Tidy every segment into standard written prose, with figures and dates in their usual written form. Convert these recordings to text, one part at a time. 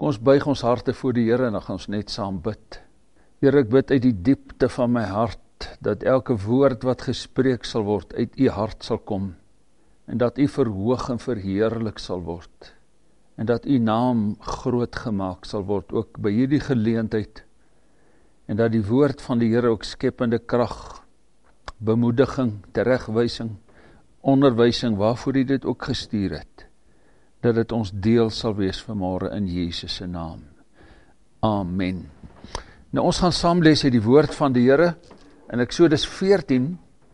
ons buig ons harte voor die Here en dan gaan ons net saam bid. Here, ek bid uit die diepte van my hart, dat elke woord wat gespreek sal word, uit u hart sal kom, en dat u verhoog en verheerlik sal word, en dat u naam groot gemaak sal word, ook by hierdie geleentheid, en dat die woord van die Here ook skepende krag, bemoediging, teregwysing, onderwysing, waarvoor u dit ook gestuur het, dat dit ons deel sal wees vanmôre in Jesus se naam. Amen. Nou ons gaan saam lees uit die woord van die Here, in Eksodus 14,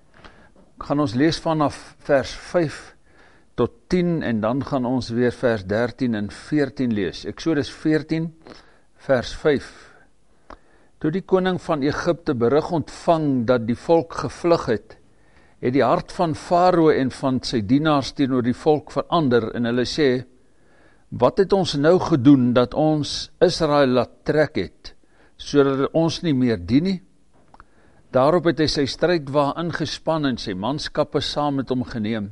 gaan ons lees vanaf vers 5 tot 10, en dan gaan ons weer vers 13 en 14 lees. Eksodus 14, vers 5. Toe die koning van Egipte berig ontvang dat die volk gevlug het die hart van Farao en van sy dienaars teenoor die volk verander, en hulle sê, wat het ons nou gedoen, dat ons Israel laat trek het, sodat ons nie meer dien nie? Daarop het hy sy strydwa ingespan en sy manskappe saam met hom geneem.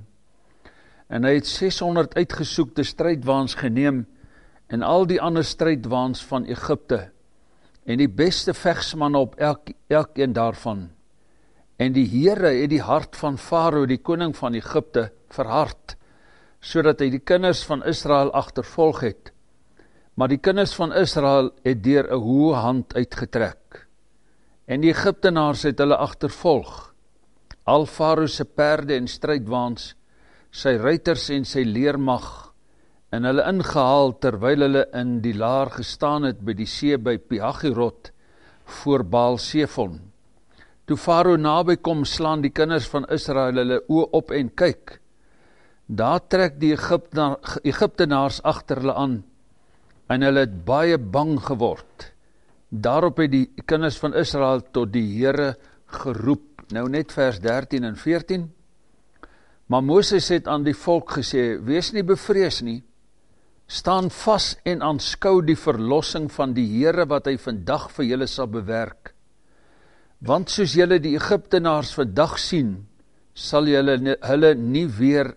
En hy het 600 uitgesoekte strydwaans geneem, en al die ander strydwaans van Egipte, en die beste vegsmanne op elkeen daarvan. En die Here het die hart van Farao, die koning van Egipte, verhard, sodat hy die kinders van Israel agtervolg het. Maar die kinders van Israel het deur 'n hoë hand uitgetrek. En die Egiptenaars het hulle agtervolg, al Farao se perde en strydwaans, sy ruiters en sy leermag, en hulle ingehaal terwyl hulle in die laar gestaan het by die see by Pi-hagirot voor Baal-Sefon. Toe Farao naby kom, slaan die kinders van Israel hulle oë op en kyk. Daar trek die Egiptenaars agter hulle aan, en hulle het baie bang geword. Daarop het die kinders van Israel tot die Here geroep. Nou net vers 13 en 14. Maar Moses het aan die volk gesê, wees nie bevrees nie, staan vas en aanskou die verlossing van die Here wat hy vandag vir julle sal bewerk. Want soos julle die Egiptenaars vandag sien, sal julle hulle nie weer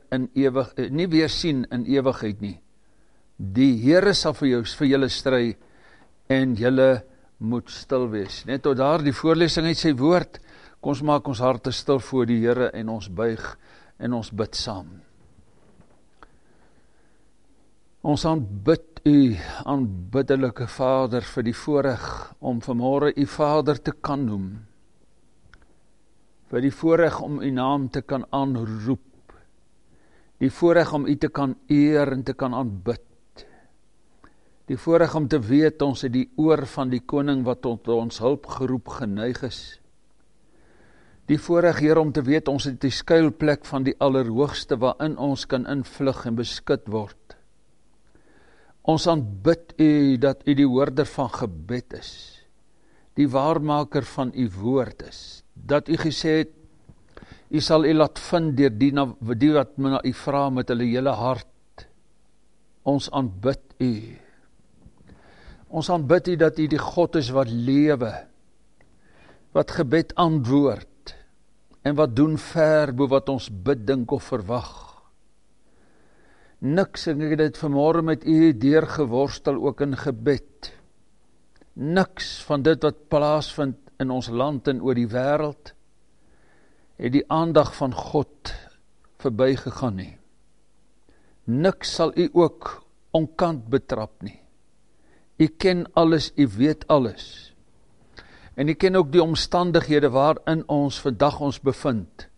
sien in ewigheid nie. Die Here sal vir julle stry, en julle moet stil wees. Net tot daar die voorlesing uit sy woord, kom ons maak ons harte stil voor die Here, en ons buig, en ons bid saam. Ons aanbid u, aanbiddelike Vader, vir die voorreg om vanmôre u Vader te kan noem, vir die voorreg om u naam te kan aanroep, die voorreg om u te kan eer en te kan aanbid, die voorreg om te weet ons het die oor van die koning wat tot ons hulp geroep geneig is, die voorreg, Here, om te weet ons het die skuilplek van die Allerhoogste waarin ons kan invlug en beskut word. Ons aanbid u dat u die hoorder van gebed is, die waarmaker van u woord is, dat u gesê het, u sal u laat vind deur die wat na u vra met hulle hele hart. Ons aanbid u. Ons aanbid u dat u die God is wat lewe, wat gebed antwoord, en wat doen ver bo wat ons bid, dink of verwag. Niks, en ek het dit vanmôre met u deurgeworstel ook in gebed. Niks van dit wat plaasvind in ons land en oor die wêreld, het die aandag van God verbygegaan nie. Niks sal u ook onkant betrap nie. U ken alles, u weet alles. En u ken ook die omstandighede waarin ons vandag ons bevind.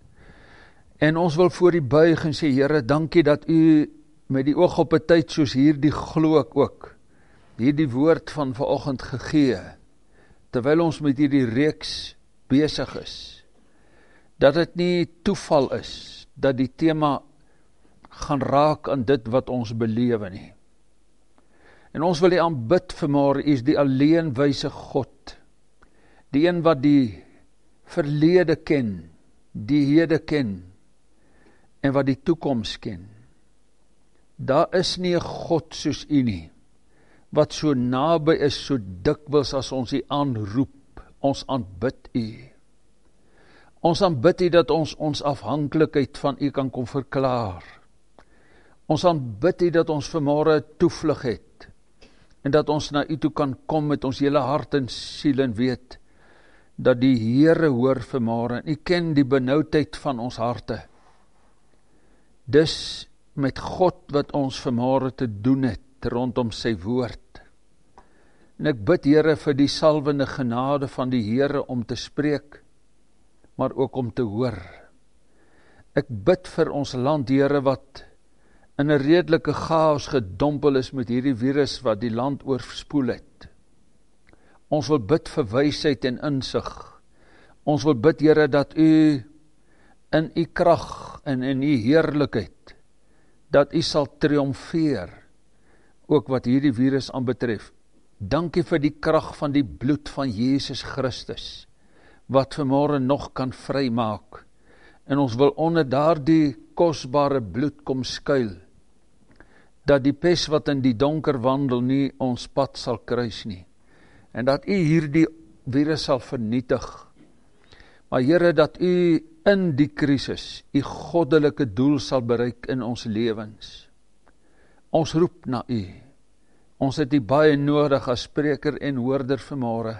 En ons wil voor u buig en sê, Here, dankie dat u met die oog op 'n tyd soos hierdie glo ek ook, hierdie woord van vanoggend gegee, terwyl ons met hierdie reeks besig is, dat dit nie toeval is, dat die tema gaan raak aan dit wat ons belewe nie. En ons wil u aanbid vanmôre, u is die alleenwyse God, die een wat die verlede ken, die hede ken, en wat die toekoms ken. Daar is nie 'n God soos u nie, wat so naby is, so dikwels as ons u aanroep. Ons aanbid u. Ons aanbid u dat ons afhanklikheid van u kan kom verklaar. Ons aanbid u dat ons vanmôre toevlug het en dat ons na U toe kan kom met ons hele hart en siel en weet, dat die Here hoor vanmôre, en U ken die benoudheid van ons harte. Dis met God wat ons vanmôre te doen het, rondom sy woord. En ek bid, Here, vir die salwende genade van die Here om te spreek, maar ook om te hoor. Ek bid vir ons land, Here, wat in 'n redelike chaos gedompel is met hierdie virus wat die land oorspoel het. Ons wil bid vir wysheid en insig. Ons wil bid, Here, dat U in U krag en in U heerlikheid, dat U sal triomfeer, ook wat hierdie virus aanbetref. Dankie vir die krag van die bloed van Jesus Christus, wat vanmôre nog kan vrymaak. En ons wil onder daardie kosbare bloed kom skuil, dat die pes wat in die donker wandel nie ons pad sal kruis nie, en dat U hierdie virus sal vernietig. Maar Here, dat U in die krisis U goddelike doel sal bereik in ons lewens. Ons roep na U. Ons het U baie nodig as spreker en hoorder vanmôre.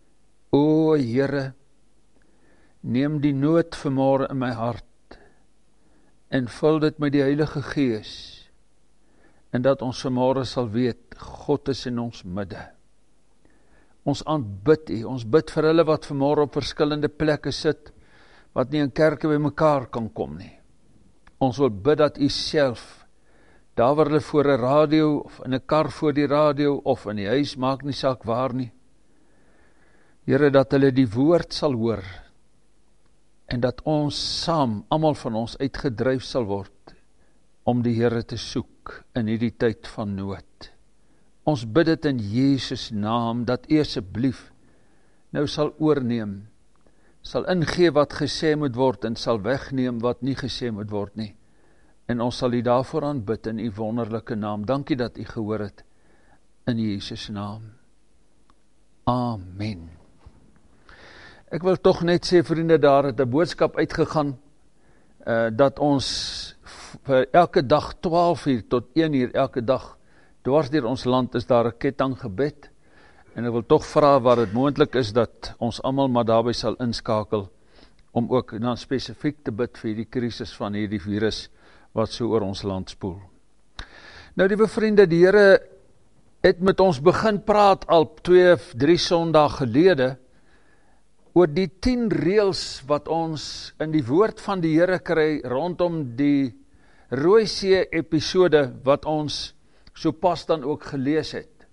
O Here, neem die nood vanmôre in my hart en vul dit met die Heilige Gees, en dat ons vanmôre sal weet, God is in ons midde. Ons aanbid U, ons bid vir hulle wat vanmôre op verskillende plekke sit, wat nie in kerke by mekaar kan kom nie. Ons wil bid dat U self, daar waar hulle voor 'n radio, of in 'n kar voor die radio, of in die huis, maak nie saak waar nie. Here, dat hulle die woord sal hoor, en dat ons saam, almal van ons, uitgedryf sal word, om die Here te soek in hierdie tyd van nood. Ons bid dit in Jesus naam, dat U asseblief nou sal oorneem, sal ingee wat gesê moet word, en sal wegneem wat nie gesê moet word nie. En ons sal U daarvoor aanbid in U wonderlike naam. Dankie dat U gehoor het, in Jesus naam. Amen. Ek wil tog net sê, vriende, daar het 'n boodskap uitgegaan, dat ons vir elke dag 12 uur tot 1 uur elke dag, dwars deur ons land is daar 'n kettinggebed, en ek wil tog vra waar dit moontlik is, dat ons almal maar daarby sal inskakel, om ook dan spesifiek te bid vir die krisis van hierdie virus, wat so oor ons land spoel. Nou, liewe vriende, die Here het met ons begin praat al 2-3 Sondae gelede, oor die 10 reëls wat ons in die woord van die Here kry, rondom die Rooisee episode, wat ons so pas dan ook gelees het.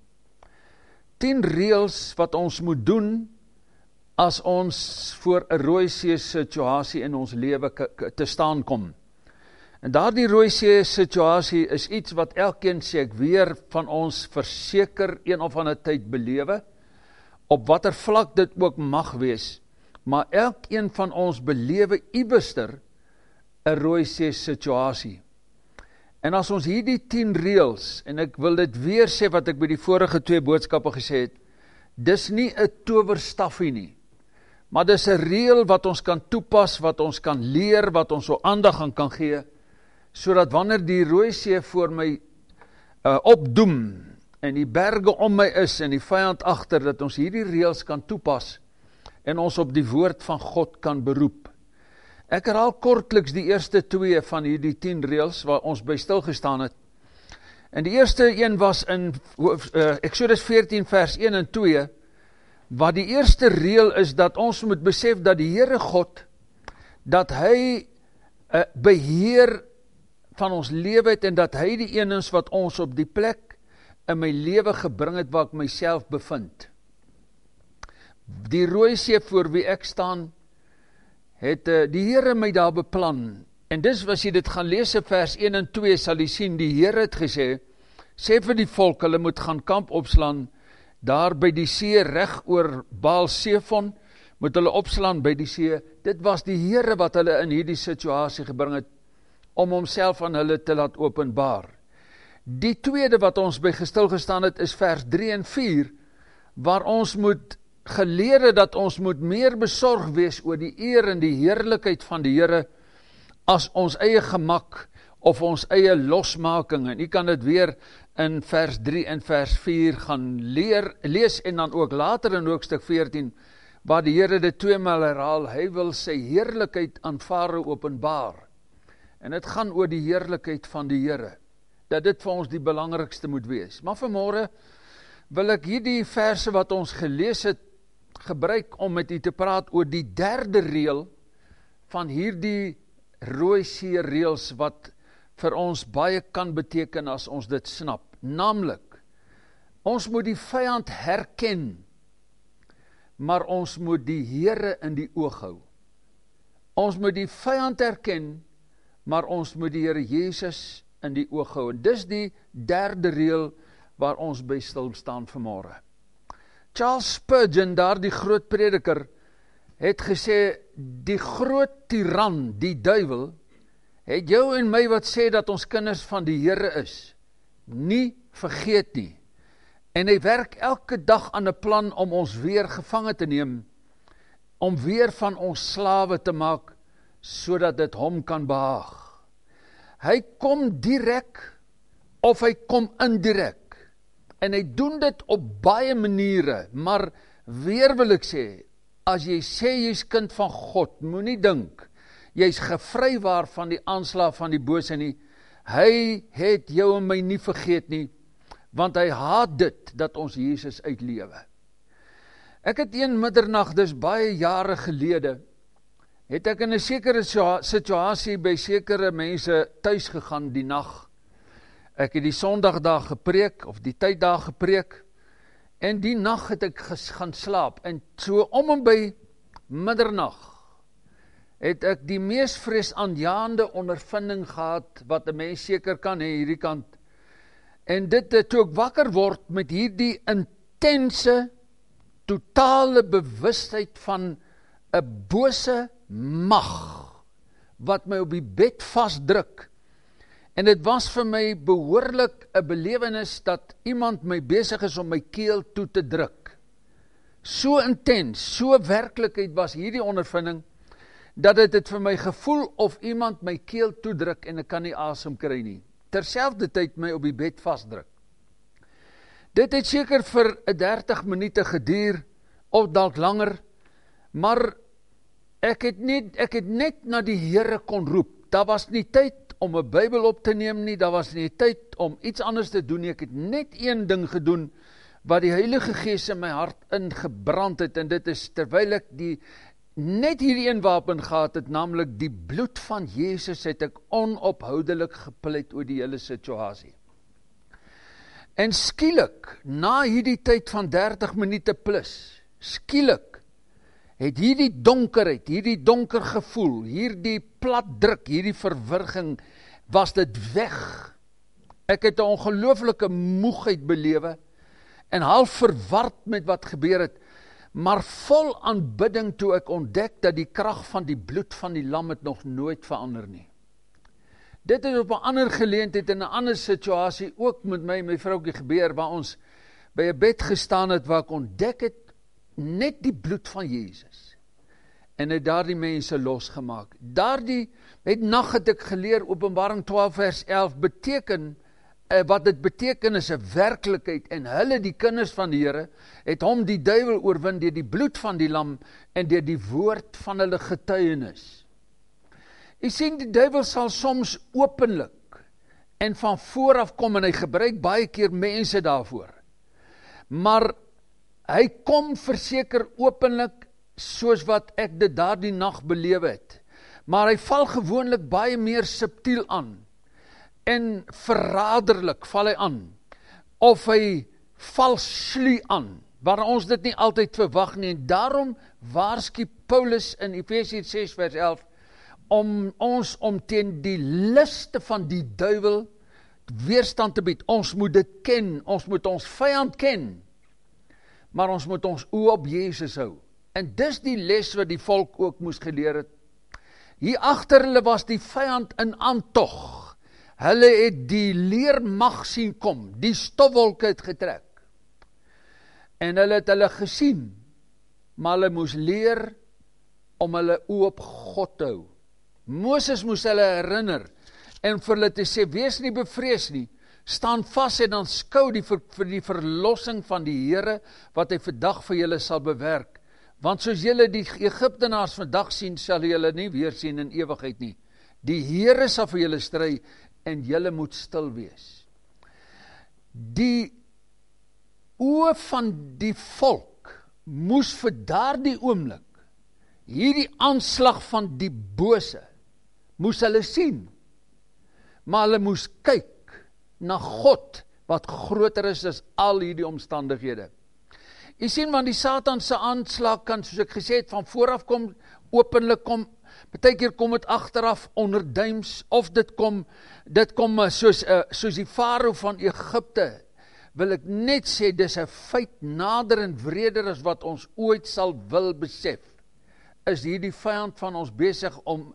10 reëls wat ons moet doen, as ons voor 'n Rooisee situasie in ons lewe te staan kom. En daardie Rooisee situasie is iets wat elkeen, sê ek weer, van ons verseker een of ander tyd belewe, op watter vlak dit ook mag wees, maar elkeen van ons belewe iewester 'n Rooisee situasie. En as ons hierdie 10 reëls, en ek wil dit weer sê wat ek by die vorige 2 boodskappe gesê het, dis nie 'n towerstafie nie, maar dis 'n reël wat ons kan toepas, wat ons kan leer, wat ons so aandag aan kan gee, sodat wanneer die Rooisee voor my opdoem, en die berge om my is, en die vyand agter, dat ons hierdie reëls kan toepas, en ons op die woord van God kan beroep. Ek herhaal kortliks die eerste 2 van hierdie 10 reëls, waar ons by stilgestaan het. En die eerste een was in Exodus 14 vers 1 en 2, waar die eerste reël is, dat ons moet besef, dat die Here God, dat hy beheer van ons lewe het, en dat hy die een is wat ons op die plek in my lewe gebring het, waar ek myself bevind. Die Rooisee voor wie ek staan, het die Here my daar beplan, en dis as jy dit gaan lees in vers 1 en 2, sal jy sien, die Here het gesê, sê vir die volk, hulle moet gaan kamp opslaan, daar by die see, reg oor Baal-Sefon, moet hulle opslaan by die see. Dit was die Here wat hulle in hierdie situasie gebring het, om homself aan hulle te laat openbaar. Die tweede wat ons by gestilgestaan het, is vers 3 en 4, waar ons moet geleer dat ons moet meer besorg wees oor die eer en die heerlikheid van die Here, as ons eie gemak, of ons eie losmaking, en u kan dit weer in vers 3 en vers 4 gaan lees, en dan ook later in hoofstuk 14, waar die Here dit 2 maal herhaal, hy wil sy heerlikheid aan Farao openbaar, en dit gaan oor die heerlikheid van die Here, dat dit vir ons die belangrikste moet wees. Maar vanmôre wil ek hierdie verse wat ons gelees het, gebruik om met u te praat oor die 3de reël van hierdie rooi see reëls wat vir ons baie kan beteken as ons dit snap. Naamlik, ons moet die vyand herken, maar ons moet die Here in die oog hou. Ons moet die vyand herken, maar ons moet die Here Jesus in die oog hou. En dis die 3de reël waar ons by stil staan vanmôre. Charles Spurgeon, daar die groot prediker, het gesê, die groot tiran, die duiwel, het jou en my wat sê dat ons kinders van die Here is, nie vergeet nie. En hy werk elke dag aan 'n plan om ons weer gevange te neem, om weer van ons slawe te maak, sodat dit hom kan behaag. Hy kom direk, of hy kom indirek, en hy doen dit op baie maniere, maar weer wil ek sê, as jy sê jy's kind van God, moenie dink, jy's gevrywaar van die aanslag van die bose nie. Hy het jou en my nie vergeet nie, want hy haat dit, dat ons Jesus uitlewe. Ek het een middernag, dis baie jare gelede, het ek in 'n sekere situasie by sekere mense tuis gegaan die nag. Ek het die Sondag daar gepreek, of die tyd daar gepreek, en die nag het ek gaan slaap, en so om en by middernag, het ek die mees vreesaanjaende ondervinding gehad, wat 'n mens seker kan hê hierdie kant, en dit toe ek wakker word met hierdie intense, totale bewustheid van 'n bose mag, wat my op die bed vasdruk, en dit was vir my behoorlik 'n belewenis, dat iemand my besig is om my keel toe te druk. So intens, so werklikheid was hierdie ondervinding, dat dit vir my gevoel of iemand my keel toedruk, en ek kan nie asem kry nie. Terselfdertyd my op die bed vasdruk. Dit het seker vir 30 minute geduur, of dalk langer, maar ek het net na die Here kon roep. Daar was nie tyd om 'n Bybel op te neem nie, daar was nie tyd om iets anders te doen nie. Ek het net een ding gedoen, wat die Heilige Gees in my hart ingebrand het, en dit is, terwyl ek net hierdie een wapen gehad het, naamlik die bloed van Jesus, het ek onophoudelik gepleit oor die hele situasie. En skielik, na hierdie tyd van 30 minute plus, skielik, het hierdie donkerheid, hierdie donker gevoel, hierdie platdruk, hierdie verwirging, was dit weg. Ek het 'n ongelooflike moegheid belewe, en half verward met wat gebeur het, maar vol aanbidding toe ek ontdek, dat die krag van die bloed van die lam het nog nooit verander nie. Dit het op 'n ander geleentheid, in 'n ander situasie, ook met my en my vroukie gebeur, waar ons by 'n bed gestaan het, waar ek ontdek het, net die bloed van Jesus, en het daardie mense losgemaak. Daardie nag het ek geleer, Openbaring 12 vers 11, wat dit beteken is 'n werklikheid, en hulle, die kinders van die Here, het hom die duiwel oorwin deur die bloed van die lam, en deur die woord van hulle getuienis. Jy sien, die duiwel sal soms openlik, en van vooraf kom, en hy gebruik baie keer mense daarvoor, maar hy kom verseker openlik, soos wat ek dit daardie nag belewe het, maar hy val gewoonlik baie meer subtiel aan, en verraderlik val hy aan, of hy val slie aan, waar ons dit nie altyd verwag nie, en daarom waarsku Paulus in Efesiërs 6 vers 11, om ons om teen die liste van die duiwel weerstand te bied. Ons moet dit ken, ons moet ons vyand ken, maar ons moet ons oë op Jesus hou. En dis die les wat die volk ook moes geleer het. Hier agter hulle was die vyand in aantog. Hulle het die leermag sien kom, die stofwolke het getrek. En hulle het hulle gesien, maar hulle moes leer om hulle oë op God te hou. Moses moes hulle herinner, en vir hulle te sê, wees nie bevrees nie, staan vas en dan skou vir die verlossing van die Here, wat hy vandag vir julle sal bewerk. Want soos julle die Egiptenaars vandag sien, sal julle nie weer sien in ewigheid nie. Die Here sal vir julle stry, en julle moet stil wees. Die oë van die volk moes vir daardie oomblik, hierdie aanslag van die bose, moes hulle sien, maar hulle moes kyk na God, wat groter is as al hierdie omstandighede. Jy sien, want die Satan se aanslag kan, soos ek gesê het, van vooraf kom, openlik kom, partykeer kom het agteraf onderduims, of dit kom soos die Farao van Egipte, wil ek net sê, dis 'n feit nader en wreder as wat ons ooit sal wil besef, is hierdie vyand van ons besig om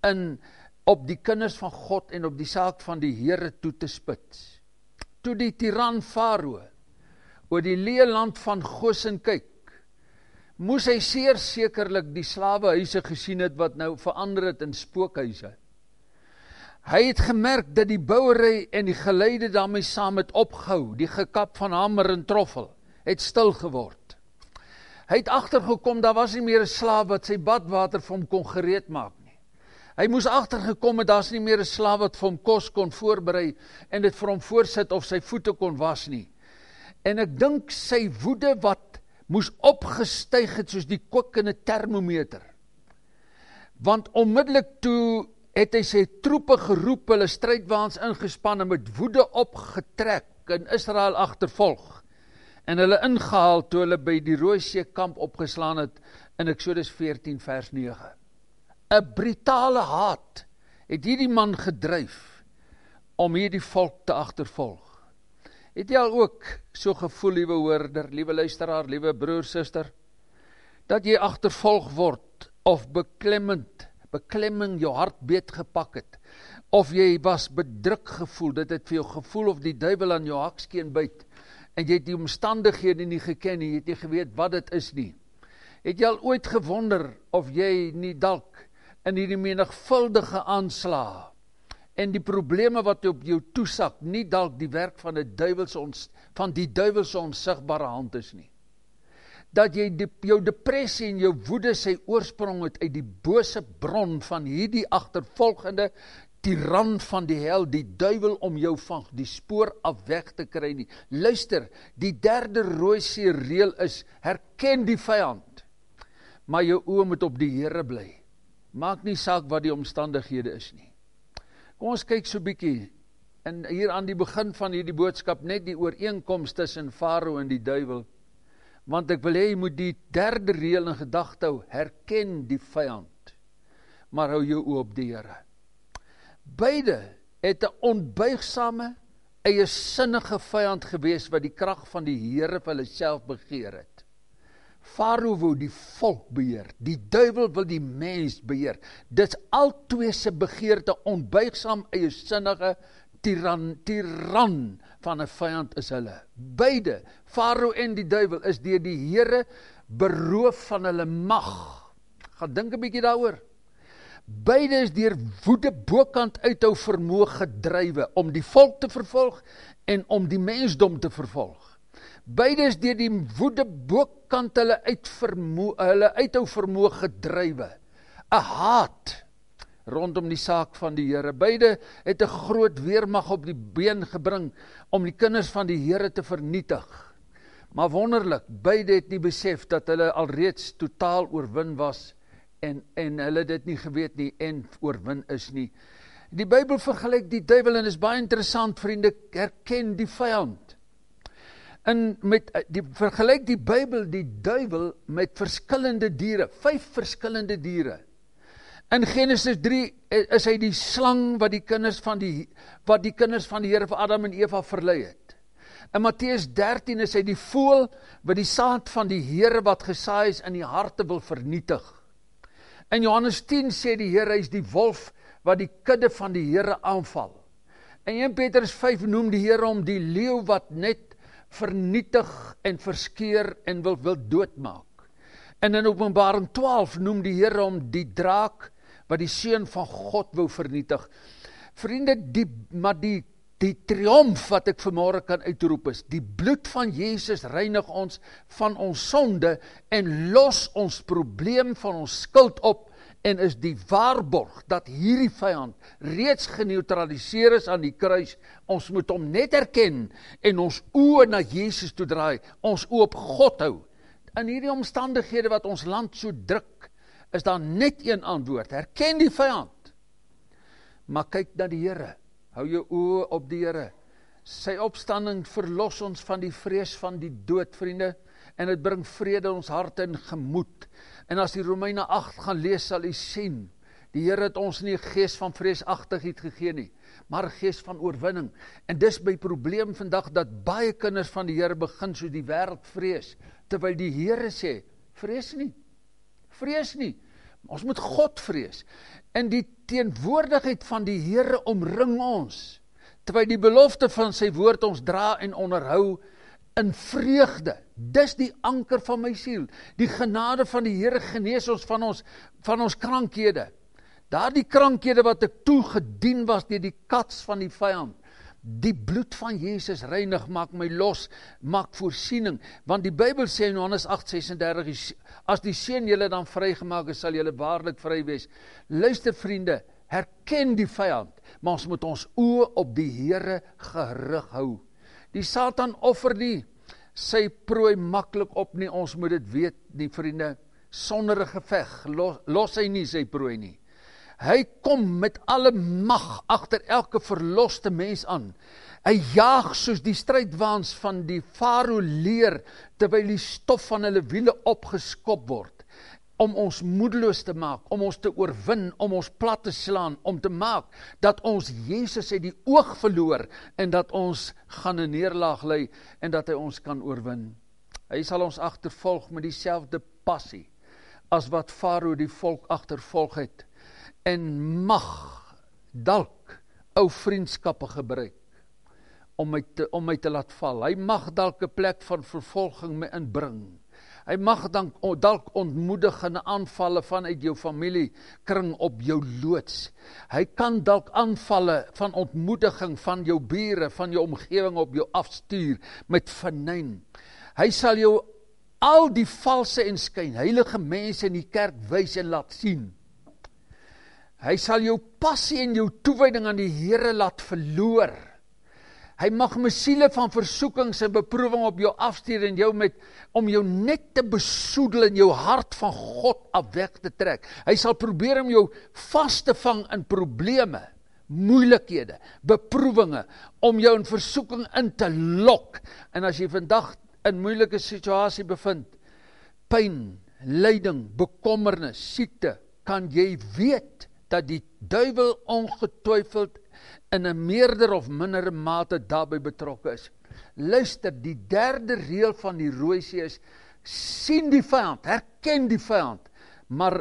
op die kinders van God en op die saak van die Here toe te spits. Toe die tiran Farao oor die leë land van Goshen kyk, moes hy zeer sekerlik die slawehuise gesien het wat nou verander het in spookhuise. Hy het gemerk dat die bouery en die geleide daarmee saam het opgehou, die gekap van hamer en troffel, het stil geword. Hy het agtergekom, daar was nie meer 'n slaaf wat sy badwater vir hom kon gereed maak nie. Hy moes agtergekom het, daar's nie meer 'n slaaf wat vir hom kos kon voorberei en dit vir hom voorsit of sy voete kon was nie. En ek dink sy woede wat moes opgestyg het soos die kook in 'n termometer. Want onmiddellik toe het hy sy troepe geroep, hulle strydwaans ingespan en met woede opgetrek en Israel agtervolg. En hulle ingehaal toe hulle by die Rooisee kamp opgeslaan het in Eksodus 14 vers 9. 'n brutale haat het hierdie man gedryf om hierdie volk te agtervolg. Het jy al ook so gevoel, liewe hoorder, liewe luisteraar, liewe broer, suster, dat jy agtervolg word of beklemming jou hart beet gepak het, of jy was bedruk gevoel, dit het vir jou gevoel of die duiwel aan jou hakskeen byt, en jy het die omstandighede nie geken nie, jy het nie geweet wat dit is nie. Het jy al ooit gewonder of jy nie dalk in hierdie menigvuldige aanslae en die probleme wat op jou toesak, nie dalk die werk van die duiwelse onsigbare hand is nie. Dat jy jou depressie en jou woede sy oorsprong het uit die bose bron van hierdie agtervolgende tiran van die hel, die duiwel om jou van die spoor af weg te kry nie. Luister, die derde Rooisee reël is, herken die vyand, maar jou oë moet op die Here bly. Maak nie saak wat die omstandighede is nie. Kom ons kyk so bietjie, en hier aan die begin van hierdie boodskap, net die ooreenkoms tussen Farao en die duiwel, want ek wil hê jy moet die derde reël in gedagte hou, herken die vyand, maar hou jou oë op die Here. Beide het 'n onbuigsame, eie sinnige vyand gewees, wat die krag van die Here vir hulle self begeer het. Farao wou die volk beheer, die duiwel wil die mens beheer. Dit al twee se begeerte, onbuigsaam, eie sinnige, tiran van 'n vyand is hulle. Beide, Farao en die duiwel, is deur die Here beroof van hulle mag. Gaan dink 'n bietjie daaroor. Beide is deur woede bokant uithou vermoë gedrywe om die volk te vervolg en om die mensdom te vervolg. Beide is deur die woede bokant hulle uithou vermoë gedrywe. 'n haat rondom die saak van die Here. Beide het 'n groot weermag op die been gebring om die kinders van die Here te vernietig. Maar wonderlik, beide het nie besef dat hulle alreeds totaal oorwin was en hulle dit nie geweet nie en oorwin is nie. Die Bybel vergelyk die duiwel, en is baie interessant, vriende, herken die vyand. En vergelyk die Bybel die duiwel met verskillende diere, 5 verskillende diere. In Genesis 3 is hy die slang wat die kinders van die Here vir Adam en Eva verlei het. In Matteus 13 is hy die voël wat die saad van die Here wat gesaai is in die harte wil vernietig. In Johannes 10 sê die Here, hy is die wolf wat die kudde van die Here aanval. In 1 Petrus 5 noem die Here hom die leeu wat net vernietig en verskeur en wil doodmaak. En in Openbaring 12 noem die Here hom die draak wat die seun van God wou vernietig. Vriende, die triomf wat ek vanmôre kan uitroep is, die bloed van Jesus reinig ons van ons sonde en los ons probleem van ons skuld op en is die waarborg dat hierdie vyand reeds geneutraliseer is aan die kruis. Ons moet hom net erken en ons oë na Jesus toe draai, ons oë op God hou. In hierdie omstandighede wat ons land so druk, is daar net een antwoord. Herken die vyand, maar kyk na die Here. Hou jou oë op die Here. Sy opstanding verlos ons van die vrees van die dood, vriende, en dit bring vrede in ons harte en gemoed. En as die Romeine 8 gaan lees, sal u sien, die Here het ons nie 'n gees van vreesagtigheid gegee nie, maar 'n gees van oorwinning. En dis my probleem vandag, dat baie kinders van die Here begin soos die wêreld vrees, terwyl die Here sê, vrees nie, vrees nie. Ons moet God vrees. En die teenwoordigheid van die Here omring ons, terwyl die belofte van sy woord ons dra en onderhou in vreugde. Dis die anker van my siel. Die genade van die Here genees ons van ons krankhede. Daardie krankhede wat ek toe gedien was deur die kats van die vyand. Die bloed van Jesus reinig, maak my los, maak voorsiening. Want die Bybel sê in Johannes 8:36, as die Seun julle dan vrygemaak is, sal julle waarlik vry wees. Luister vriende, herken die vyand, maar ons moet ons oë op die Here gerig hou. Die Satan offer nie sy prooi maklik op nie, ons moet dit weet nie vriende, sonder 'n geveg, los hy nie sy prooi nie. Hy kom met alle mag agter elke verloste mens aan. Hy jaag soos die strydwaans van die farao leer, terwyl die stof van hulle wiele opgeskop word, om ons moedeloos te maak, om ons te oorwin, om ons plat te slaan, om te maak dat ons Jesus uit die oog verloor, en dat ons gaan 'n neerlaag ly, en dat hy ons kan oorwin. Hy sal ons agtervolg met dieselfde passie, as wat farao die volk agtervolg het, en mag dalk ou vriendskappe gebruik, om my te laat val. Hy mag dalk 'n plek van vervolging my inbring. Hy mag dan dalk ontmoedigende aanvalle vanuit jou familiekring op jou loods. Hy kan dalk aanvalle van ontmoediging van jou bure, van jou omgewing op jou afstuur met venyn. Hy sal jou al die valse en skynheilige mense in die kerk wys en laat sien. Hy sal jou passie en jou toewyding aan die Here laat verloor. Hy mag missiele van versoekings en beproewing op jou afstuur en jou om jou net te besoedel en jou hart van God af weg te trek. Hy sal probeer om jou vas te vang in probleme, moeilikhede, beproewinge, om jou in versoeking in te lok. En as jy vandag in moeilike situasie bevind, pyn, lyding, bekommernis, siekte, kan jy weet dat die duiwel ongetwyfeld in 'n meerder of minder mate daarbey betrokke is. Luister, die derde reël van die Rooi See is, sien die vyand, herken die vyand, maar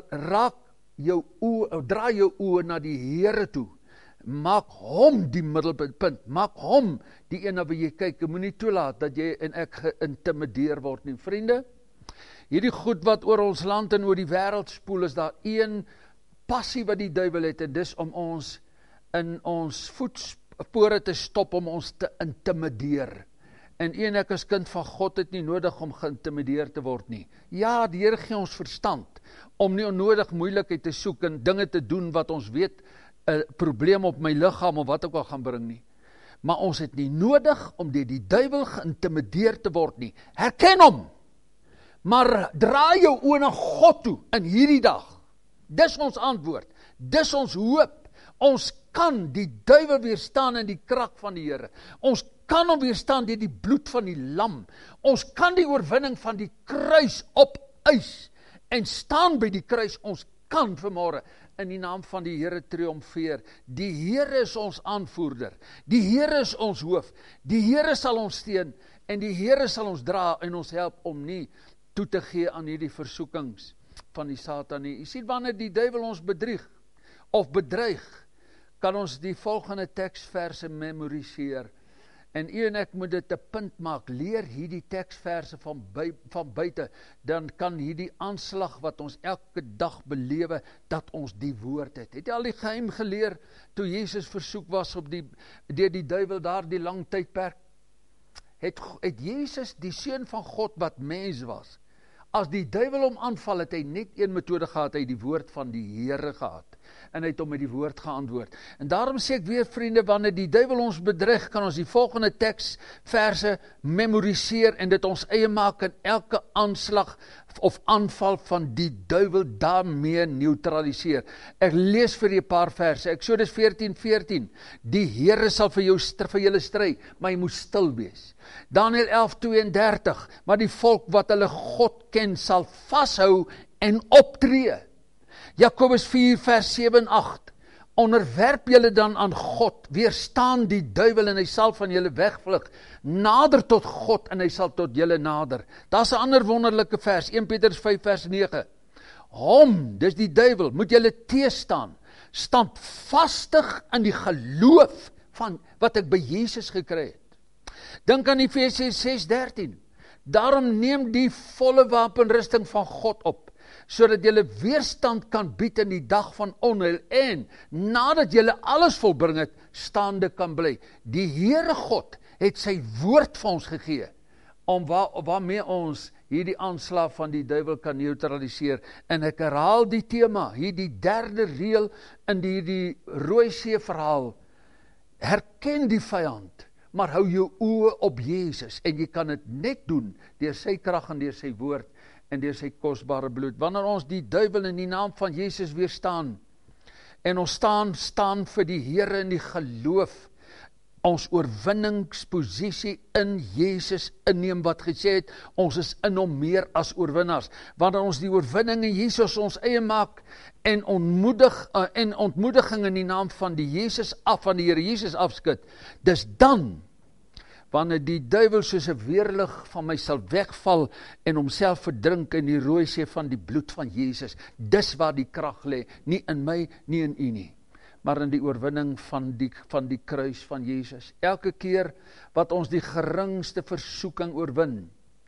draai jou oë na die Here toe. Maak hom die middelpunt, maak hom die een na wie jy kyk. Jy moenie toelaat dat jy en ek geïntimideer word nie. Vriende, hierdie goed wat oor ons land en oor die wêreld spoel, is daar een passie wat die duiwel het, en dis om ons in ons voetspore te stop, om ons te intimideer. En ek as kind van God het nie nodig om geïntimideer te word nie. Ja, die Here gee ons verstand, om nie onnodig moeilikheid te soek en dinge te doen wat ons weet 'n probleem op my liggaam of wat ook al gaan bring nie. Maar ons het nie nodig om deur die duiwel geïntimideer te word nie. Herken hom, maar draai jou oë na God toe in hierdie dag. Dis ons antwoord, dis ons hoop. Ons kan die duiwel weerstaan in die krag van die Here. Ons kan hom weerstaan deur die bloed van die lam. Ons kan die oorwinning van die kruis opeis en staan by die kruis. Ons kan vanmôre in die naam van die Here triomfeer. Die Here is ons aanvoerder. Die Here is ons hoof. Die Here sal ons steun en die Here sal ons dra en ons help om nie toe te gee aan hierdie versoekings van die Satan nie. Jy sien, wanneer die duiwel ons bedrieg of bedreig, kan ons die volgende teksverse memoriseer. En u en ek moet dit 'n punt maak, leer hierdie teksverse van buite, dan kan hierdie aanslag wat ons elke dag belewe, dat ons die woord het. Het jy al die geheim geleer, toe Jesus versoek was deur die duiwel daar die lang tydperk? Het Jesus, die seun van God wat mens was, as die duiwel hom aanval, het hy net een metode gehad, hy het die woord van die Here gehad, en hy het hom met die woord geantwoord. En daarom sê ek weer, vriende, wanneer die duiwel ons bedreig, kan ons die volgende teksverse memoriseer, en dit ons eie maak, en elke aanslag of aanval van die duiwel daarmee neutraliseer. Ek lees vir die paar verse, Eksodus 14:14, die Here sal vir julle stry, maar jy moet stil wees. Daniël 11:32, maar die volk wat hulle God ken, sal vashou en optree. Jakobus 4:7-8, onderwerp julle dan aan God, weerstaan die duiwel en hy sal van julle wegvlug, nader tot God en hy sal tot julle nader. Daar's 'n ander wonderlike vers, 1 Petrus 5:9, hom, dis die duiwel, moet julle teestaan, standvastig in die geloof van wat ek by Jesus gekry het. Dink aan Efesiërs 6:13, daarom neem die volle wapenrusting van God op, sodat julle weerstand kan bied in die dag van onheil, en nadat julle alles volbring het, staande kan bly. Die Here God het sy woord vir ons gegee, om waarmee ons hierdie aanslag van die duiwel kan neutraliseer. En ek herhaal die tema, hierdie derde reël in die Rooi See verhaal, herken die vyand, maar hou jou oë op Jesus, en jy kan dit net doen, deur sy krag en deur sy woord, en deur sy kosbare bloed. Wanneer ons die duiwel in die naam van Jesus weerstaan, en ons staan vir die Here in die geloof, ons oorwinningsposisie in Jesus inneem, wat gesê het, ons is in hom meer as oorwinnaars. Wanneer ons die oorwinning in Jesus ons eie maak, en ontmoediging in die naam van die Here Jesus afskud, dis dan, wanneer die duiwel soos 'n weerlig van my sal wegval, en homself verdrink in die Rooi See van die bloed van Jesus, dis waar die krag lê, nie in my, nie in u nie, maar in die oorwinning van die kruis van Jesus. Elke keer wat ons die geringste versoeking oorwin,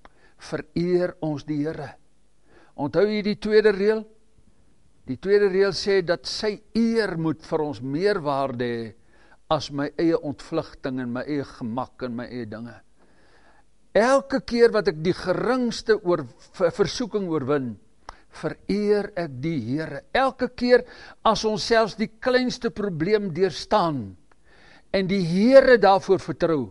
vereer ons die Here. Onthou jy die tweede reël? Die tweede reël sê dat sy eer moet vir ons meer waarde hê as my eie ontvlugting en my eie gemak en my eie dinge. Elke keer wat ek die geringste versoeking oorwin, vereer ek die Here. Elke keer as ons selfs die kleinste probleem deurstaan, en die Here daarvoor vertrou,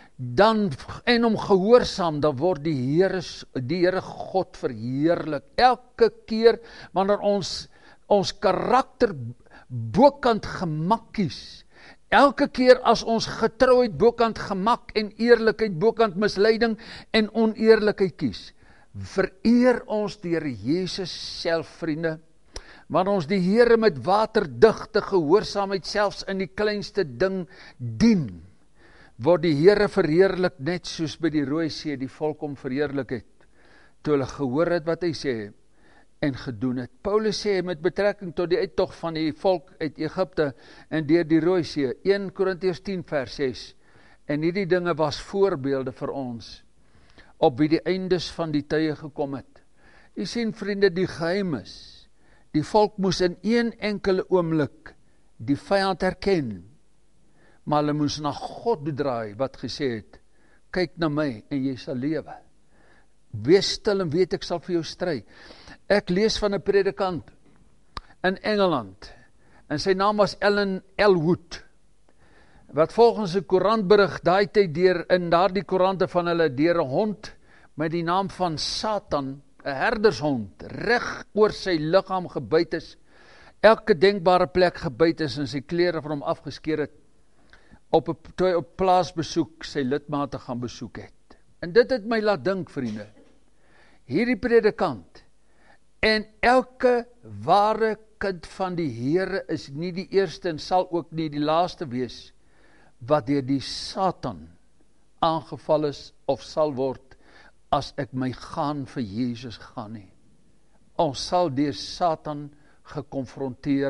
en hom gehoorsaam, dan word die Here God verheerlik. Elke keer wanneer ons karakter bokant gemak kies, elke keer as ons getrouheid bokant gemak en eerlikheid bokant misleiding en oneerlikheid kies, vereer ons die Here Jesus self, vriende. Wanneer ons die Here met waterdigte gehoorsaamheid selfs in die kleinste ding dien, word die Here verheerlik, net soos by die Rooi See die volk hom verheerlik het, toe hulle gehoor het wat hy sê, en gedoen het. Paulus sê met betrekking tot die uittog van die volk uit Egipte en deur die Rooi See, 1 Korintiërs 10:6, en hierdie dinge was voorbeelde vir ons, op wie die eindes van die tye gekom het. U sien, vriende, die geheim is, die volk moes in een enkele oomblik die vyand herken, maar hulle moes na God draai, wat gesê het, kyk na my en jy sal lewe. Wees stil en weet ek sal vir jou stry. Ek lees van 'n predikant in Engeland, en sy naam was Ellen Elwood, wat volgens 'n koerantberig daai tyd in daardie koerante van hulle deur 'n hond met die naam van Satan, 'n herdershond, reg oor sy liggaam gebyt is, elke denkbare plek gebyt is en sy klere van hom afgeskeer het, toe hy op plaasbesoek sy lidmate gaan besoek het. En dit het my laat dink, vriende, hierdie predikant en elke ware kind van die Here is nie die eerste en sal ook nie die laaste wees wat deur die Satan aangeval is of sal word as ek my gaan vir Jesus gaan nie. Ons sal deur Satan gekonfronteer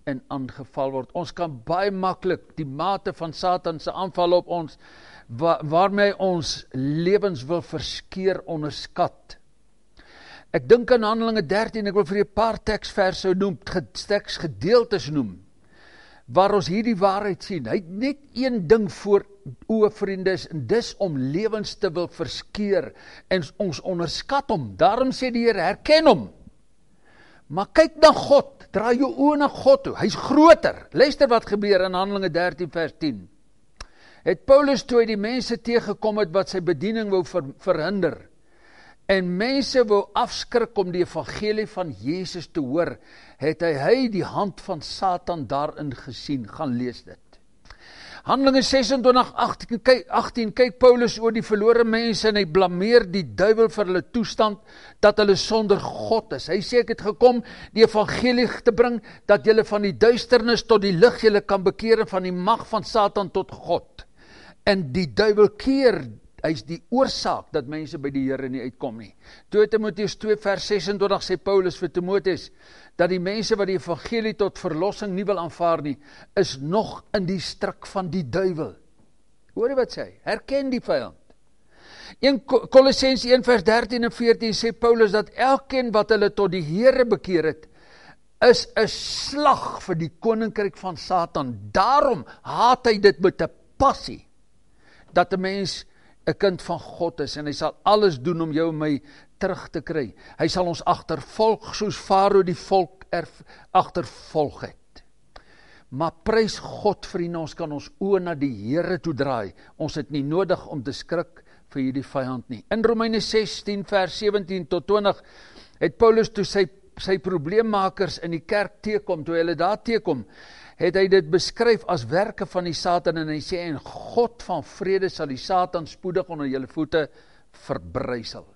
en aangeval word. Ons kan baie maklik die mate van Satan se aanval op ons, waarmee ons lewens wil verskeer, onderskat. Ek dink aan Handelinge 13, ek wil vir 'n paar teksverse noem, teksgedeeltes noem, waar ons hierdie waarheid sien. Hy het net een ding voor oë, vriende, en dis om lewens te wil verskeer, en ons onderskat hom. Daarom sê die Here, herken hom. Maar kyk na God, draai jou oë na God toe, hy's groter. Luister wat gebeur in Handelinge 13 vers 10. Het Paulus toe hy die mense teëgekom het wat sy bediening wou verhinder, en mense wou afskrik om die evangelie van Jesus te hoor, het hy die hand van Satan daarin gesien. Gaan lees dit. Handelinge 26:18 kyk Paulus oor die verlore mense en hy blameer die duiwel vir hulle toestand, dat hulle sonder God is. Hy sê ek het gekom die evangelie te bring, dat julle van die duisternis tot die lig julle kan bekeer en van die mag van Satan tot God. En die duiwel keer, hy is die oorsaak dat mense by die Here nie uitkom nie. 2 Timoteus 2 vers 26 sê Paulus vir Timoteus, dat die mense wat die evangelie tot verlossing nie wil aanvaar nie, is nog in die stryk van die duiwel. Hoor jy wat sê hy? Herken die vyand. Kolossense 1 vers 13 en 14 sê Paulus, dat elkeen wat hulle tot die Here bekeer het, is 'n slag vir die koninkryk van Satan. Daarom haat hy dit met 'n passie, dat 'n mens 'n kind van God is, en hy sal alles doen om jou en my terug te kry. Hy sal ons agtervolg, soos Farao die volk agtervolg het. Maar prys God, vriende, ons kan ons oë na die Here toe draai. Ons het nie nodig om te skrik vir hierdie vyand nie. In Romeine 16 vers 17 tot 20 het Paulus toe sy probleemmakers in die kerk teekom, toe hulle daar teekom, het hy dit beskryf as werke van die Satan, en hy sê, en God van vrede sal die Satan spoedig onder julle voete verbrysel.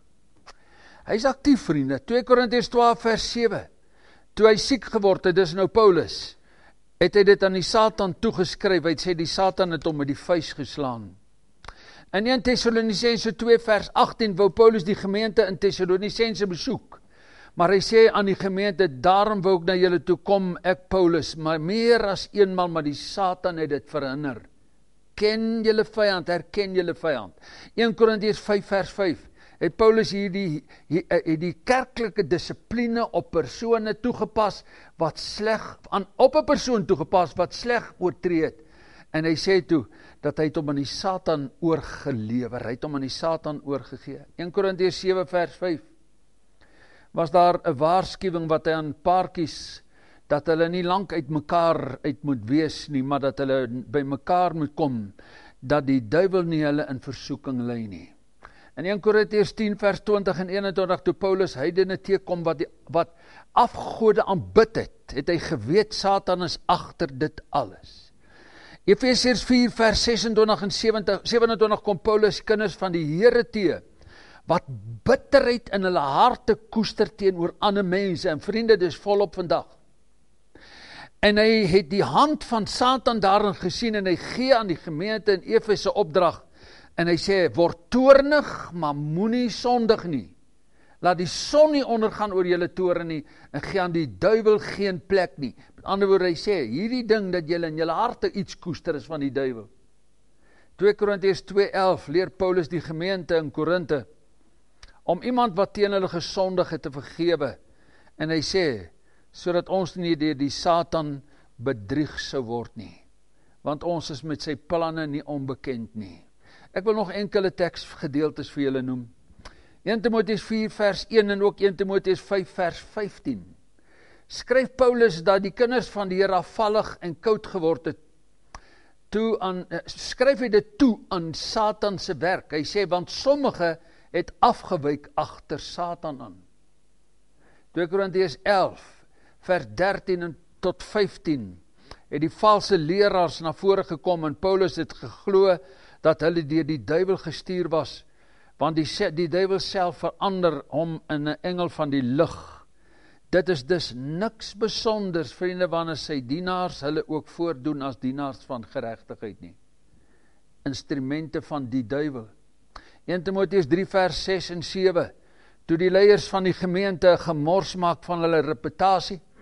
Hy is aktief, vriende. 2 Korintiërs 12 vers 7, toe hy siek geword het, dis nou Paulus, het hy dit aan die Satan toegeskryf. Hy sê die Satan het hom met die vuis geslaan. In 1 Tessalonisense 2 vers 18 wou Paulus die gemeente in Tessalonisense besoek, maar hy sê aan die gemeente, daarom wou ek na julle toe kom, ek Paulus, maar meer as eenmaal, maar die Satan het dit verhinder. Ken julle vyand, herken julle vyand. 1 Korintiërs 5 vers 5, het Paulus hier die kerklike dissipline op persone toegepas, wat sleg, op 'n persoon toegepas, wat sleg oortree het. En hy sê toe, dat hy het hom aan die Satan oorgelewer, hy het hom aan die Satan oorgegee. 1 Korintiërs 7 vers 5, was daar 'n waarskuwing wat hy aan paartjies, dat hulle nie lank uit mekaar uit moet wees nie, maar dat hulle by mekaar moet kom, dat die duiwel nie hulle in versoeking lei nie. In 1 Korintiërs 10 vers 20 en 21, toe Paulus heidene teekom wat afgode aanbid het hy geweet, Satan is agter dit alles. Efesiërs 4 vers 26 en 27 kom Paulus kinders van die Here tee, wat bitterheid in hulle harte koester teenoor ander mense, en vriende, dis volop vandag. En hy het die hand van Satan daarin gesien, en hy gee aan die gemeente in Efese opdrag, en hy sê, word toornig, maar moenie sondig nie. Laat die son nie ondergaan oor julle toorn nie, en gee aan die duiwel geen plek nie. Met ander woorde, hy sê, hierdie ding dat julle in julle harte iets koester is van die duiwel. 2 Korintiërs 2:11 leer Paulus die gemeente in Korinte, om iemand wat teen hulle gesondig het te vergewe, en hy sê, sodat ons nie deur die Satan bedrieg sou word nie, want ons is met sy planne nie onbekend nie. Ek wil nog enkele teksgedeeltes vir julle noem. 1 Timoteus 4 vers 1 en ook 1 Timoteus 5 vers 15. Skryf Paulus dat die kinders van die Here afvallig en koud geword het, skryf hy dit toe aan Satan se werk. Hy sê, want sommige het afgewyk agter Satan aan. 2 Korintiërs 11 vers 13 tot 15 het die valse leraars na vore gekom, en Paulus het geglo dat hulle deur die duiwel gestuur was, want die duiwel self verander hom in 'n engel van die lig. Dit is dus niks besonders, vriende, wanneer sy dienaars hulle ook voordoen as dienaars van geregtigheid nie. Instrumente van die duiwel. 1 Timoteus 3 vers 6 en 7, toe die leiers van die gemeente gemors maak van hulle reputasie,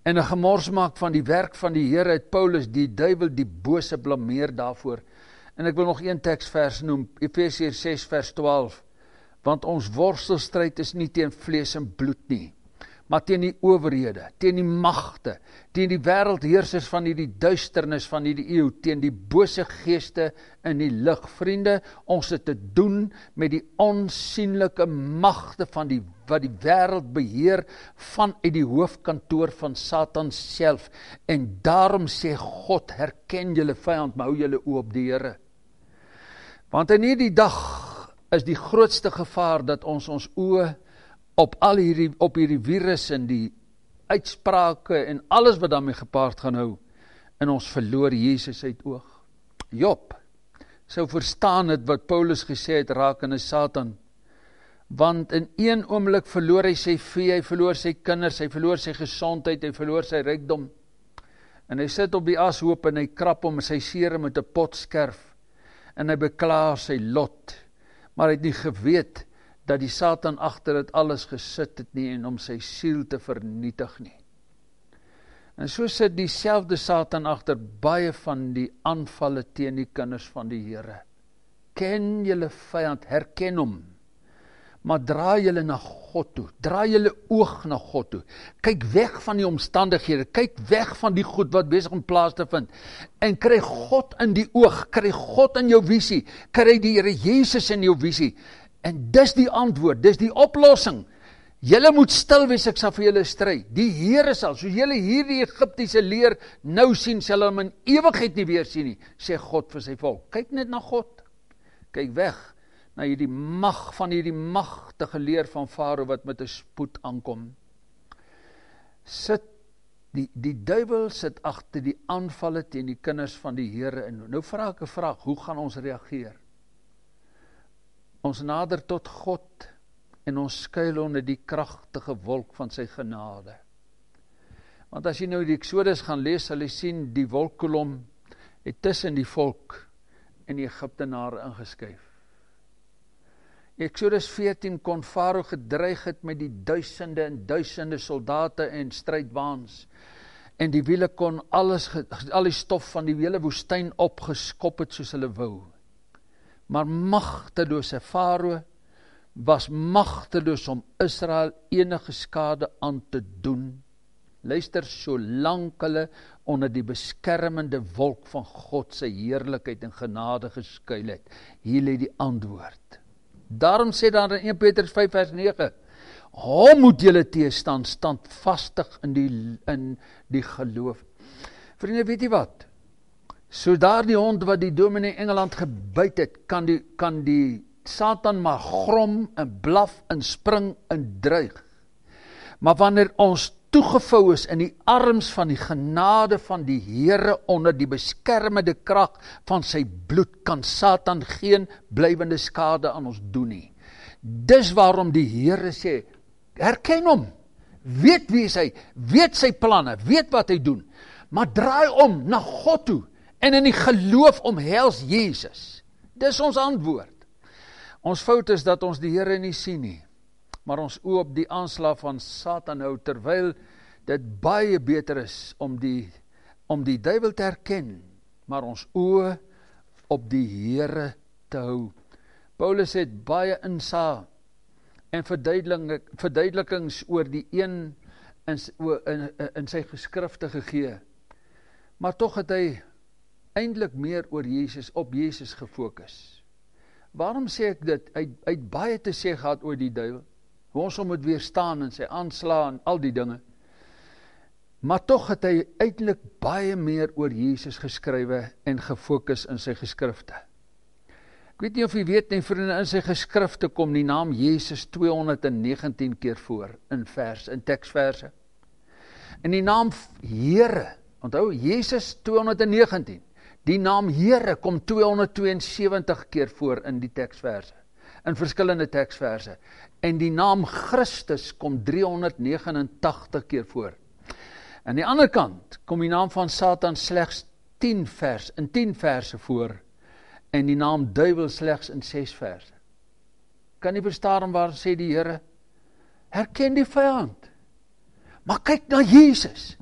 en 'n gemors maak van die werk van die Here, het Paulus die duiwel, die bose, blameer daarvoor. En ek wil nog een teksvers noem, Efesiërs 6 vers 12, want ons worstelstryd is nie teen vlees en bloed nie, maar teen die owerhede, teen die magte, teen die wêreldheersers van hierdie duisternis van hierdie eeu, teen die bose geeste in die lig. Vriende, ons het te doen met die onsienlike magte van wat die wêreld beheer vanuit die hoofkantoor van Satan self. En daarom sê God, herken julle vyand, maar hou julle oë op die Here. Want in hierdie dag is die grootste gevaar dat ons oë op hierdie virus en die uitsprake en alles wat daarmee gepaard gaan hou, en ons verloor Jesus uit oog. Job sou verstaan het wat Paulus gesê het rakende Satan, want in een oomblik verloor hy sy vee, hy verloor sy kinders, hy verloor sy gesondheid, hy verloor sy rykdom, en hy sit op die ashoop en hy krap om sy sere met 'n potskerf, en hy beklaar sy lot, maar hy het nie geweet dat die Satan agter dit alles gesit het nie en om sy siel te vernietig nie. En so sit dieselfde Satan agter baie van die aanvalle teen die kinders van die Here. Ken julle vyand, herken hom, maar draai julle na God toe, draai julle oog na God toe, kyk weg van die omstandighede, kyk weg van die goed wat besig om plaas te vind, en kry God in die oog, kry God in jou visie, kry die Here Jesus in jou visie, en dis die antwoord, dis die oplossing. Julle moet stil wees, ek sal vir julle stry. Die Here sal, soos julle hierdie Egiptiese leer nou sien, sal hom in ewigheid nie weer sien nie, sê God vir sy volk. Kyk net na God. Kyk weg na hierdie mag van hierdie magtige leer van Farao wat met 'n spoed aankom. Die duiwel sit agter die aanvalle teen die kinders van die Here in. Nou vra ek 'n vraag, hoe gaan ons reageer? Ons nader tot God en ons skuil onder die kragtige wolk van sy genade. Want as jy nou die Exodus gaan lees, sal jy sien die wolkkolom het tussen die volk en die Egiptenare ingeskuif. Exodus 14 kon Farao gedreig het met die duisende en duisende soldate en strijdwaans, en die wiele kon al die stof van die hele woestyn opgeskop het soos hulle wou. Maar magtelose Farao was magteloos om Israel enige skade aan te doen. Luister, solank hulle onder die beskermende wolk van God se heerlikheid en genade geskuil het. Hier lê die antwoord. Daarom sê daar in 1 Petrus 5 vers 9, hom moet julle teestaan, standvastig in die geloof. Vriende, weet jy wat? So daar die hond wat die dominee Engeland gebyt het, kan die Satan maar grom en blaf en spring en dreig. Maar wanneer ons toegevou is in die arms van die genade van die Here onder die beskermende krag van sy bloed, kan Satan geen blywende skade aan ons doen nie. Dis waarom die Here sê, herken hom, weet wie is hy, weet sy planne, weet wat hy doen, maar draai om na God toe, en in die geloof omhels Jesus. Dis ons antwoord. Ons fout is dat ons die Here nie sien nie, maar ons oë op die aanslag van Satan hou, terwyl dit baie beter is om die duiwel te herken, maar ons oë op die Here te hou. Paulus het baie insaag en verduidelikings oor die een in sy geskrifte gegee, maar tog het hy eintlik meer oor Jesus, op Jesus gefokus. Waarom sê ek dit? Hy het baie te sê gehad oor die duiwel, hoe ons hom moet weerstaan en sy aansla en al die dinge. Maar tog het hy eintlik baie meer oor Jesus geskrywe en gefokus in sy geskrifte. Ek weet nie of jy weet nie, vriende, in sy geskrifte kom die naam Jesus 219 keer voor in teksverse. En die naam Here, onthou, Jesus 219, die naam Here kom 272 keer voor in die teksverse, in verskillende teksverse. En die naam Christus kom 389 keer voor. Aan die ander kant kom die naam van Satan slegs 10 verse voor, en die naam duiwel slegs in 6 verse. Kan nie verstaan waar sê die Here, herken die vyand, maar kyk na Jesus,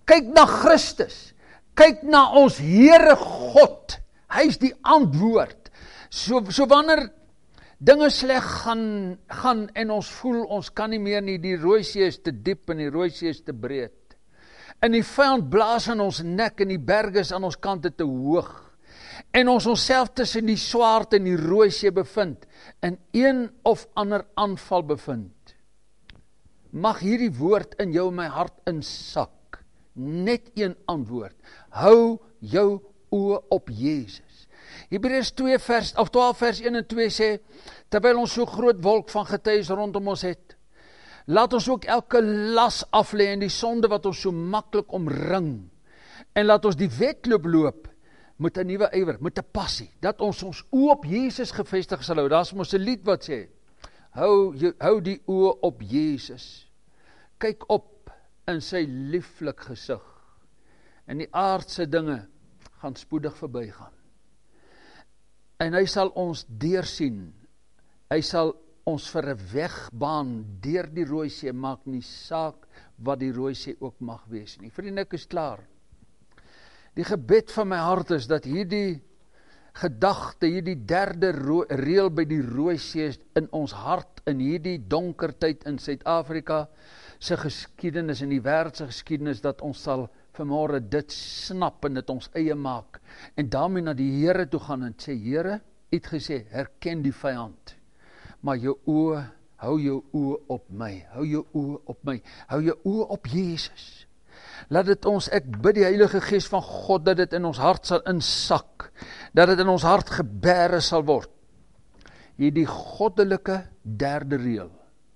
Kyk na Christus. Kyk na ons Here God. Hy is die antwoord. So wanneer dinge sleg gaan en ons voel, ons kan nie meer nie, die Rooi See is te diep en die Rooi See is te breed. En die vyand blaas in ons nek en die berge is aan ons kante te hoog. En ons onsself tussen die swaard en die Rooi See bevind, en een of ander aanval bevind. Mag hierdie woord in jou en my hart insak. Net een antwoord. Hou jou oë op Jesus. Hebreërs 12 vers 1 en 2 sê, terwyl ons so groot wolk van getuies rondom ons het, laat ons ook elke las aflê en die sonde wat ons so maklik omring, en laat ons die wedloop loop met 'n nuwe ywer, met 'n passie, dat ons oë op Jesus gefestig sal hou. Daar's mos 'n lied wat sê, hou die oë op Jesus, kyk op in sy lieflik gesig, en die aardse dinge gaan spoedig verbygaan. En hy sal ons deursien, hy sal ons vir 'n wegbaan deur die Rooi See, maak nie saak wat die Rooi See ook mag wees nie. Vriende, ek is klaar. Die gebed van my hart is dat hierdie gedagte, hierdie derde reël by die Rooi See in ons hart, in hierdie donker tyd in Suid-Afrika se geskiedenis, in die wêreld se geskiedenis, dat ons sal vanmôre dit snap en dit ons eie maak, en daarmee na die Here toe gaan en sê, Here, U het gesê, herken die vyand, maar hou jou oë op my, hou jou oë op my, hou jou oë op Jesus. Laat dit ons, ek bid die Heilige Gees van God, dat dit in ons hart sal insak, dat dit in ons hart gebere sal word. Hierdie goddelike derde reël.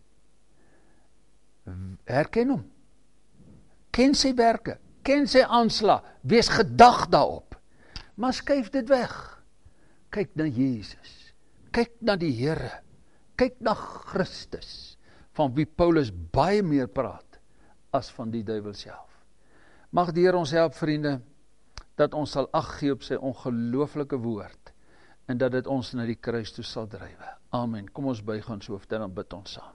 Herken hom. Ken sy werke, ken sy aanslag, wees gedag daarop. Maar skuif dit weg. Kyk na Jesus, kyk na die Here, kyk na Christus, van wie Paulus baie meer praat as van die duiwel self. Mag die Here ons help, vriende, dat ons sal ag gee op sy ongelooflike woord, en dat dit ons na die kruis toe sal drywe. Amen. Kom ons buig ons hoofde en dan bid ons saam.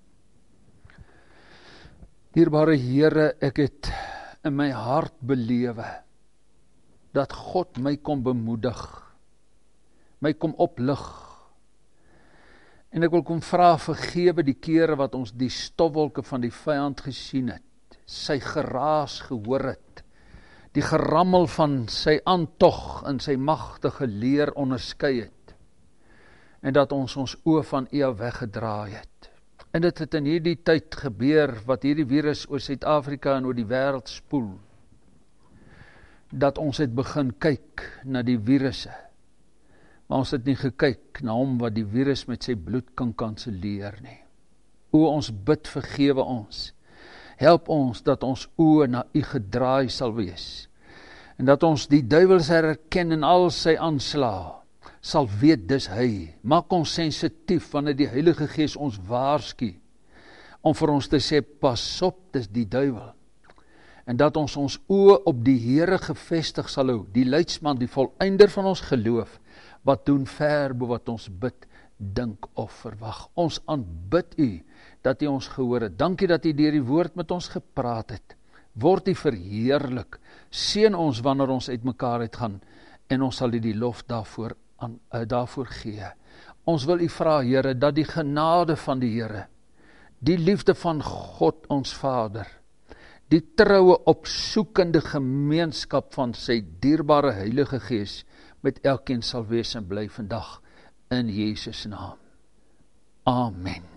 Dierbare Here, ek het in my hart belewe, dat God my kom bemoedig, my kom oplig, en ek wil kom vra vergewe die kere wat ons die stofwolke van die vyand gesien het, sy geraas gehoor het, die gerammel van sy aantog en sy magtige leer onderskei het, en dat ons oë van U af weggedraai het. En dit het in hierdie tyd gebeur, wat hierdie virus oor Suid-Afrika en oor die wêreld spoel, dat ons het begin kyk na die virusse, maar ons het nie gekyk na hom wat die virus met sy bloed kan kanselleer nie. O, ons bid, vergewe ons, help ons dat ons oë na U gedraai sal wees, en dat ons die duiwel sal herken in al sy aanslae, sal weet dis hy. Maak ons sensitief wanneer die Heilige Gees ons waarsku, om vir ons te sê, pas op, dis die duiwel. En dat ons oë op die Here gefestig sal hou, die leidsman, die volëinder van ons geloof, wat doen ver bo wat ons bid, dink of verwag. Ons aanbid U, dat U ons gehoor het. Dankie dat U deur die woord met ons gepraat het. Word U verheerlik. Seën ons wanneer ons uitmekaar uitgaan, en ons sal U die lof daarvoor gee. Ons wil U vra, Here, dat die genade van die Here, die liefde van God ons Vader, die troue opsoekende gemeenskap van sy dierbare Heilige Gees, met elkeen sal wees en bly vandag, in Jesus naam. Amen.